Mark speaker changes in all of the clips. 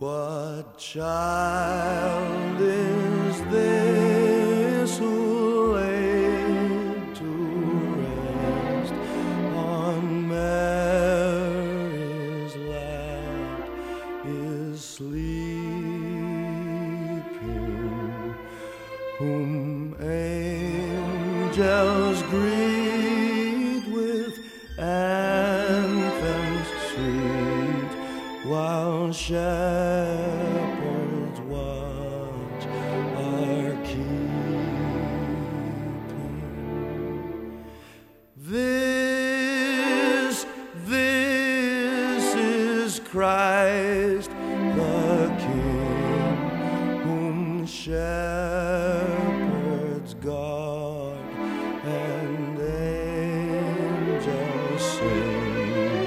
Speaker 1: What child is this who laid to rest on Mary's lap is sleeping, whom angels greet with anthems sweet, while shepherds watch are keeping. This is Christ the King, whom shepherds guard and angels sing.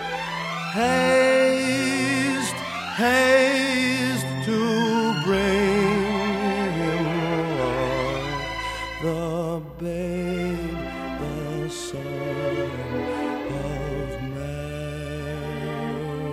Speaker 1: Haste, haste to bring him, Lord, the babe, the Son of Mary.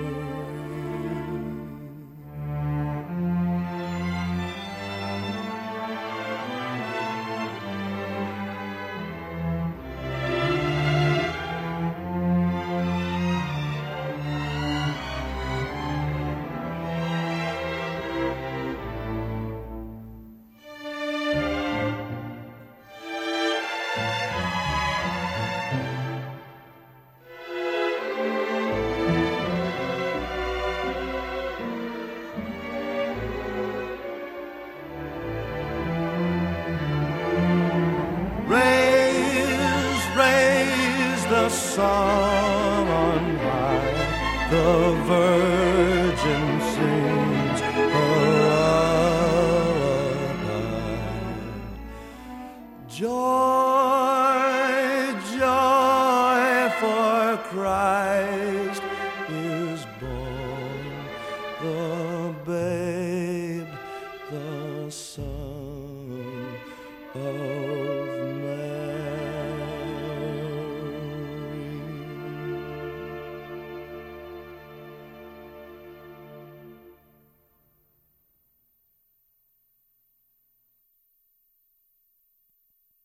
Speaker 1: Raise the sun on high, the Virgin sings her lullaby. Joy, joy, for Christ